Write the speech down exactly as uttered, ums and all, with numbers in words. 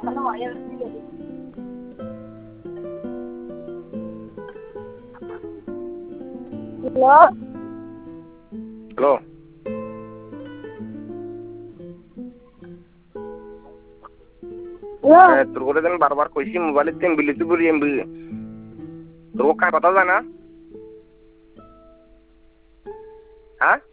Hello? Hello? Hello? Eh, তোর করে then বারবার কইছি মোবাইলের তেম বিলিতি বলি এমবি তোর কার কথা জানা হ্যাঁ